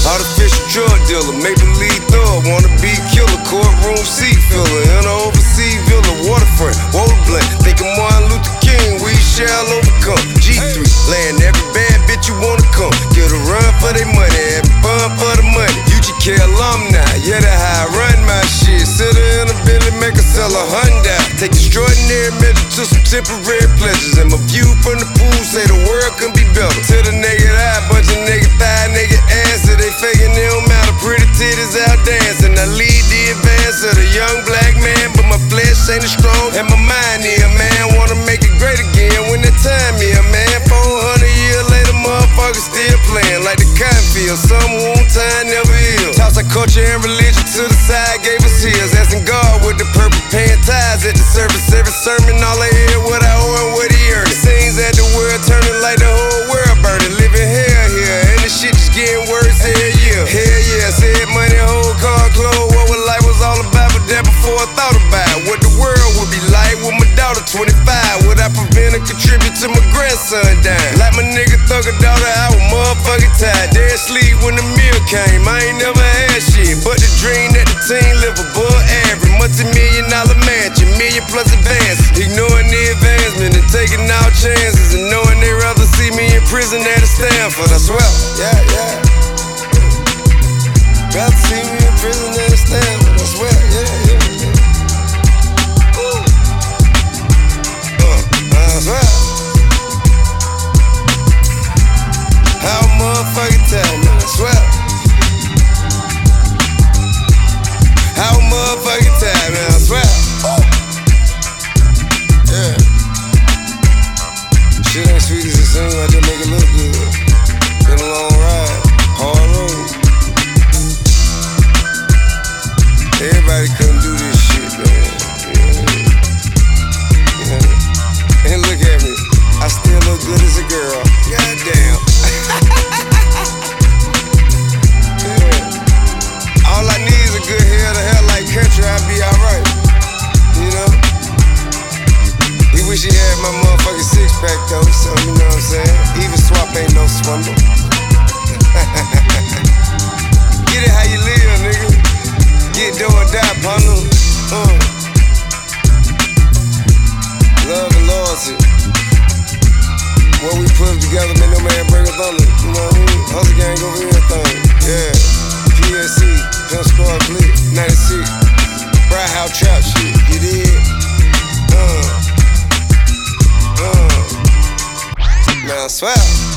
Artificial drug dealer, make believe thug, wanna be killer, courtroom seat filler, in an overseas villa, waterfront, water blend, thinking Martin Luther King, we shall overcome. G3, laying every bad bitch you wanna come, get a run for their money, having fun for the money. UGK alumni, yeah, that's how I run my shit. Sit her in a Bentley, make her sell a Honda. Take extraordinary measures to some temporary pleasures, and my view from the pool say the world can be better. To the naked eye, bunch of naked thigh, naked ass, so they faking it don't matter. Pretty titties out dancing, I lead the advance of the young black man, but my flesh ain't as strong, and my mind here, man. Wanna make it great again when the time here, man. 400 years later, motherfuckers still playing like the cotton field. Some wound time never heal. Toss our culture and religion to the side, gave us heels. Asking God with the purple paying ties at the service. Every sermon, all I hear what I owe and what he earned. Seems that the world turning like the whole world burning. Living hell here, and the shit just getting worse. Hell yeah, hell yeah. Said money, whole car, clothes. What life was all about, but that before I thought about what the world would be like with my daughter 25. Would I prevent or contribute to my grandson dying? Like my nigga Thugger daughter, I was motherfucking tired. Dead sleep when the meal came. I ain't never had shit, but the dream that the team live above average. Multi-million-dollar mansion, million plus advance. Ignoring the advancement and taking all chances, and knowing they rather see me in prison than at Stanford. I swear, yeah. Rather see me in prison than at Stanford. I swear, yeah. I swear. How motherfucking time, man, I swear. How motherfucking time, man, I swear. Yeah. Shit ain't sweet as it seems, I just make it look good. Been a long ride, hard road. Everybody couldn't do this shit, man. Yeah. And look at me, I still look good as a girl. Goddamn. Yeah. All I need is a good head of hair like country, I'd be alright. You know? We wish he had my motherfucking six-pack though, so you know what I'm saying? Even swap ain't no swindle. Get it how you live, nigga. Get do or die, partner. Love and loyalty. What we put together, make no man bring us under. You know what I mean? Hustle gang over everything. Yeah. PSC, Pimp Squad Click, 96. Bright House Trap shit. You did? Man, I swear.